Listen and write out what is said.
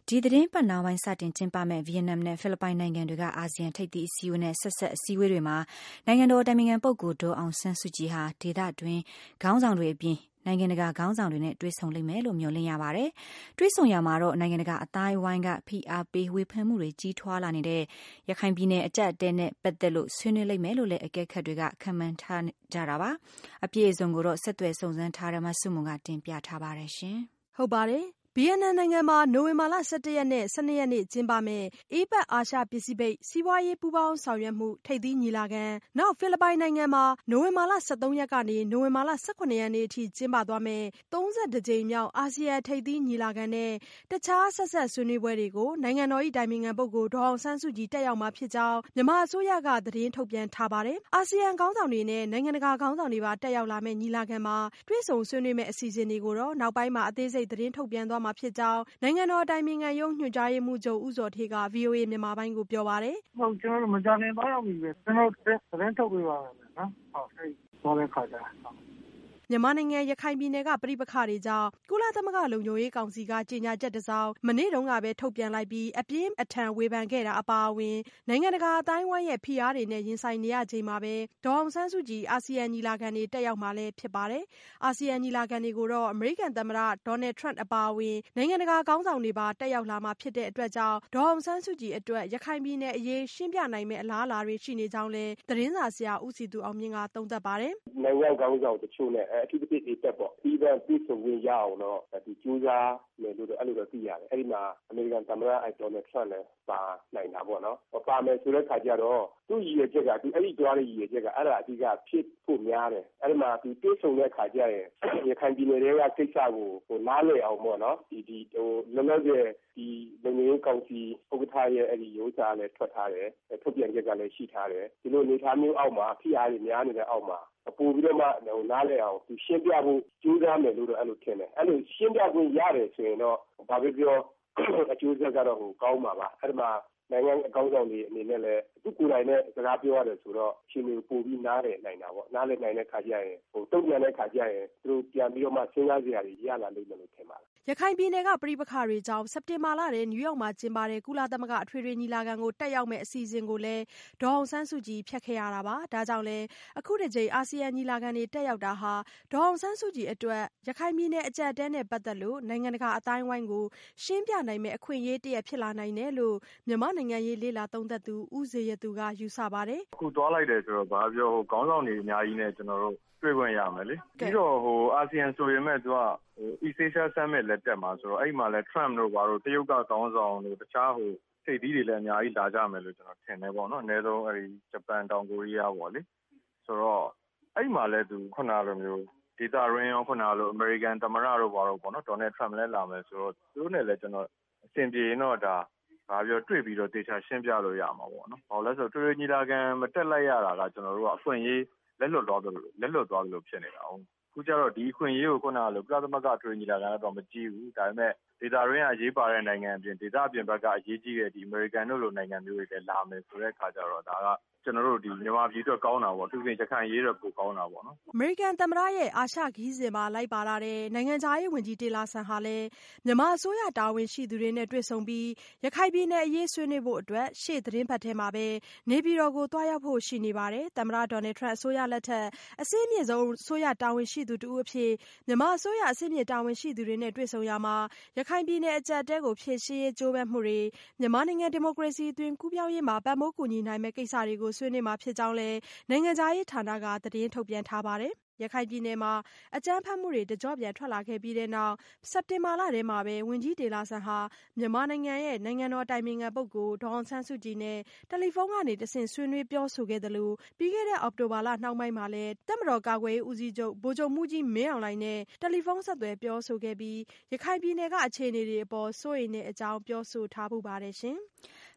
ဒီသတင်းပတ်နောက်ပိုင်းစတင်ကျင်းပမဲ့ဗီယက်နမ်နဲ့ဖိလစ်ပိုင်နိုင်ငံတွေကအာဆီယံထိပ်သီးအစည်းအဝေးနဲ့ဆက်ဆက်အစည်းအဝေးတွေမှာနိုင်ငံတော်တိုင်ပင်ခံပုဂ္ဂိုလ်ဒေါ်အောင်ဆန်းစုကြည်ဟာဒေသတွင်းခေါင်းဆောင်တွေအပြင်နိုင်ငံတကာခေါင်းဆောင်တွေနဲ့တွေ့ဆုံလိမ့်မယ်လို့မျှော်လင့်ရပါတယ်။တွေ့ဆုံရမှာတော့နိုင်ငံတကာအတိုင်းအဝိုင်းကဖိအားပေးဝေဖန်မှုတွေကြီးထွားလာနေတဲ့ရခိုင်ပြည်နယ်အကျပ်အတည်းနဲ့ပတ်သက်လို့ဆွေးနွေးလိမ့်မယ်လို့လည်းအကဲခတ်တွေကခန့်မှန်းထားကြတာပါ။အပြည့်အစုံကိုတော့ဆက်သွယ်စုံစမ်းထားတဲ့မဆုမွန်ကတင်ပြထားပါတယ်ရှင်။ဟုတ်ပါတယ်။ဗီယက်နမ်နိုင်ငံမှာနိုဝင်ဘာလ17ရက်နဲ့12ရက်နေ့ကျင်းပမယ့်အေးပတ်အာရှပစိဖိတ်စီးပွားရေးပူးပေါင်းဆောင်ရွက်မှုထိပ်သီးညီလာခံနောက်ဖိလစ်ပိုင်နိုင်ငံမှာနိုဝင်ဘာလ13ရက်ကနေနိုဝင်ဘာလ18ရက်နေ့အထိကျင်းပသွားမယ့်32ကြိမ်မြောက်အာဆီယံထိပ်သီးညီလာခံနဲ့တခြားဆက်ဆက်ဆွေးနွေးပွဲတွေကိုနိုင်ငံတော်၏တိုင်ပင်ခံပုဂ္ဂိုလ်ဒေါ်အောင်ဆန်းစုကြည်တက်ရောက်မှာဖြစ်ကြောင်းမြန်မာအစိုးရကသတင်းထုတ်ပြန်ထားပါတယ်။အာဆီယံခေါင်းဆောင်တွေနဲ့နိုင်ငံတကာခေါင်းဆောင်တွေပါတက်ရောက်လာမယ့်ညီလာခံမှာတွေ့ဆုံဆွေးနွေးမယ့်အစီအစဉ်တွေကိုတော့နောက်ပိုင်းမှာအသေးစိတ်သတင်းထုတ်ပြန်သွားမှာဖြစ်ကြောင်းနိုင်ငံတော်တိုင်ပင်ခံရုံးညွှန်ကြားရေးမှူးချုပ်ဦးဇော်ဌေးက VOA မြန်မာပိုင်းကိုပြောပါတယ်။ဟုတ်ကျွန်တော်တို့မကြခင်သွားရောက်ပြီပဲကျွန်တော်သတင်းထုတ်ပေးပါမယ်နော်။ဟုတ်အဲ့သွားတဲ့ခါကျမြန်မာနိုင်ငံရခိုင်ပြည်နယ်ကပဋိပက္ခတွေကြောင့်ကုလသမဂ္ဂလုံခြုံရေးကောင်စီကကြေညာချက်တစ်စောင်မနေ့တုန်းကပဲထုတ်ပြန်လိုက်ပြီးအပြင်းအထန်ဝေဖန်ခဲ့တာအပါအဝင်နိုင်ငံတကာအတိုင်းအဝိုင်းရဲ့ဖိအားတွေနဲ့ရင်ဆိုင်နေရချိန်မှာပဲဒေါ်အောင်ဆန်းစုကြည်အာဆီယံညီလာခံတွေတက်ရောက်မှာလည်းဖြစ်ပါတယ်။အာဆီယံညီလာခံတွေကိုတော့အမေရိကန်သမ္မတဒေါ်နယ်ထရန့်အပါအဝင်နိုင်ငံတကာခေါင်းဆောင်တွေပါတက်ရောက်လာမှာဖြစ်တဲ့အတွက်ကြောင့်ဒေါ်အောင်ဆန်းစုကြည်အတွက်ရခိုင်ပြည်နယ်အရေးရှင်းပြနိုင်မယ့်အလားအလာတွေရှိနေကြောင်းလည်းသတင်းစာဆရာဦးစီသူအောင်မြင့်ကသုံးသပ်ပါတယ်။နိုင်ငံခေါင်းဆောင်တချို့နဲ့အထူးသဖြင့်တက်ပေါ့ပြီးတော့ပြည်စုံဝင်ရအောင်တော့ဒီကြိုးစားမယ်လို့အဲ့လိုတော့သိရတယ်အဲ့ဒီမှာအမေရိကန်သမ္မတဒေါ်နယ်ထရန့်လည်းပါနိုင်တာပေါ့နော်ပါမယ်ဆိုတဲ့ခါကျတော့သူ့ရည်ရွယ်ချက်ကသူအဲ့ဒီတွားတဲ့ရည်ရွယ်ချက်ကအဲ့ဒါအဓိကဖြစ်ဖို့များတယ်အဲ့ဒီမှာသူပြည်စုံတဲ့ခါကျရင်ရခိုင်ပြည်နယ်တွေကကိစ္စကိုနားလည်အောင်ပေါ့နော်ဒီလောလောဆယ်ဒီလုံခြုံရေးကောင်စီဥက္ကဋ္ဌရဲ့အဲ့ဒီရိုးစားလည်းထွက်ထားတယ်ထုတ်ပြန်ချက်ကလည်းရှိထားတယ်ဒီလိုအနေအထားမျိုးအောက်မှာဖိအားတွေများနေတဲ့အောက်မှာပို့ပြီးတော့မှနားလည်အောင်သူရှင်းပြဖို့ကြိုးစားမယ်လို့တော့အဲ့လိုထင်တယ်အဲ့လိုရှင်းပြခွင့်ရတယ်ဆိုရင်တော့ဘာပဲပြောအကျိုးဆက်ကတော့ကောင်းမှာပါအဲ့ဒီမှာနိုင်ငံအကောင်းဆောင်တွေအနေနဲ့လည်းသူကိုယ်တိုင်နဲ့စကားပြောရတယ်ဆိုတော့ရှင်တွေပို့ပြီးနားလည်နိုင်တာပေါ့နားလည်နိုင်တဲ့ခါကျရင်တုံ့ပြန်တဲ့ခါကျရင်သူတို့ပြန်ပြီးတော့မှစဉ်းစားစရာတွေရလာလိမ့်မယ်လို့ထင်ပါတယ်ရခိုင်ပြည်နယ်ကပဋိပက္ခတွေကြောင့်စက်တင်ဘာလထဲနယူးယောက်မှာကျင်းပတဲ့ကုလသမဂ္ဂအထွေထွေညီလာခံကိုတက်ရောက်မဲ့အစီအစဉ်ကိုလည်းဒေါ်အောင်ဆန်းစုကြည်ဖျက်ခဲ့ရတာပါဒါကြောင့်လည်းအခုတစ်ကြိမ်အာဆီယံညီလာခံတွေတက်ရောက်တာဟာဒေါ်အောင်ဆန်းစုကြည်အတွက်ရခိုင်ပြည်နယ်အကျပ်အတည်းနဲ့ပတ်သက်လို့နိုင်ငံတကာအတိုင်းအဝိုင်းကိုရှင်းပြနိုင်မဲ့အခွင့်အရေးတစ်ရပ်ဖြစ်လာနိုင်တယ်လို့မြန်မာနိုင်ငံရေးလေ့လာသုံးသပ်သူဦးဇေယျသူကယူဆပါတယ်အခုသွားလိုက်တယ်ဆိုတော့ဘာပြောခေါင်းဆောင်တွေအများကြီးနဲ့ကျွန်တော်တို့တွေ့ခွင့်ရမယ်လေပြီးတော့အာဆီယံဆိုရင်မဲ့သူကEast Asia Summit လက်တက်မှာဆိုတော့အဲ့မှာလဲ Trump တို့ဘာလို့တရုတ်ကခေါင်းဆောင်တို့တခြားထိပ်သီးတွေလည်းအများကြီးလာကြမယ်လို့ကျွန်တော်ထင်တယ်ပေါ့နော်အနည်းဆုံးအဲ့ဒီဂျပန်တောင်ကိုရီးယားပေါ့လေဆိုတော့အဲ့မှာလဲသူခုနလိုမျိုးဒေတာရင်းရောခုနလိုအမေရိကန်သမ္မတတို့ဘာလို့ပေါ့နော်ဒေါ်နယ်ထရမ့်လည်းလာမယ်ဆိုတော့သူတို့နဲ့လည်းကျွန်တော်အဆင်ပြေရင်တော့ဒါဘာပြောတွေ့ပြီးတော့တေချာရှင်းပြလို့ရမှာပေါ့နော်ဘာလို့လဲဆိုတော့တွေ့ညီလာခံမတက်လိုက်ရတာကကျွန်တော်တို့ကအခွင့်အရေးလက်လွတ်သွားတယ်လို့ဖြစ်နေတာ။အခုကျတော့ဒီအခွင့်အရေးကိုခုနကလိုကုလသမဂ္ဂထွေညီလာခံတော့မကြည့်ဘူး။ဒါပေမဲ့ဒေတာရင်းကအရေးပါတဲ့နိုင်ငံအပြင်ဒေတာအပြင်ဘက်ကအရေးကြီးတဲ့ဒီအမေရိကန်တို့လိုနိုင်ငံမျိုးတွေလည်းလာမယ်ဆိုတဲ့အခါကျတော့ဒါကကျွန်တော်တို့ဒီမြန်မာပြည်အတွက်ကောင်းတာပေါ့သူကရခိုင်ရေးတော့ပိုကောင်းတာပေါ့နော်အမေရိကန်သမ္မတရဲ့အာရှခီးစဉ်မှာလိုက်ပါလာတဲ့နိုင်ငံခြားရေးဝန်ကြီးတေလာဆန်ဟာလည်းမြန်မာအစိုးရတာဝန်ရှိသူတွေနဲ့တွေ့ဆုံပြီးရခိုင်ပြည်နယ်အရေးဆွေးနွေးဖို့အတွက်ရှေ့သတင်းပတ်ထဲမှာပဲနေပြည်တော်ကိုတွားရောက်ဖို့ရှိနေပါတယ်သမ္မတဒေါ်နယ်ထရန့်အစိုးရလက်ထက်အစည်းအမြင့်ဆုံးအစိုးရတာဝန်ရှိသူတဦးအဖြစ်မြန်မာအစိုးရအစည်းအမြင့်တာဝန်ရှိသူတွေနဲ့တွေ့ဆုံရမှာရခိုင်ပြည်နယ်အကျပ်အတည်းကိုဖြေရှင်းရေးကြိုးပမ်းမှုတွေမြန်မာနိုင်ငံဒီမိုကရေစီအသွင်ကူးပြောင်းရေးမှာပံ့ပိုးကူညီနိုင်မယ့်ကိစ္စတွေကိုဆွေးနွေးမှာဖြစ်ကြောင်းလည်းနိုင်ငံခြားရေးဌာနကသတင်းထုတ်ပြန်ထားပါတယ်ရခိုင်ပြည်နယ်မှာအကြမ်းဖက်မှုတွေတကြော့ပြန်ထွက်လာခဲ့ပြီးတဲ့နောက်စက်တင်ဘာလထဲမှာပဲဝန်ကြီးတေလာဆန်ဟာမြန်မာနိုင်ငံရဲ့နိုင်ငံတော်တိုင်ပင်ခံပုဂ္ဂိုလ်ဒေါ်အောင်ဆန်းစုကြည်နဲ့တယ်လီဖုန်းကနေတဆင့်ဆွေးနွေးပြောဆိုခဲ့သလိုပြီးခဲ့တဲ့အောက်တိုဘာလနှောင်းပိုင်းမှာလည်းတပ်မတော်ကာကွယ်ရေးဦးစီးချုပ်ဗိုလ်ချုပ်မှူးကြီးမင်းအောင်လှိုင်နဲ့တယ်လီဖုန်းဆက်သွယ်ပြောဆိုခဲ့ပြီးရခိုင်ပြည်နယ်ကအခြေအနေတွေအပေါ်စိုးရိမ်တဲ့အကြောင်းပြောဆိုထားပူပါတယ်ရှင်။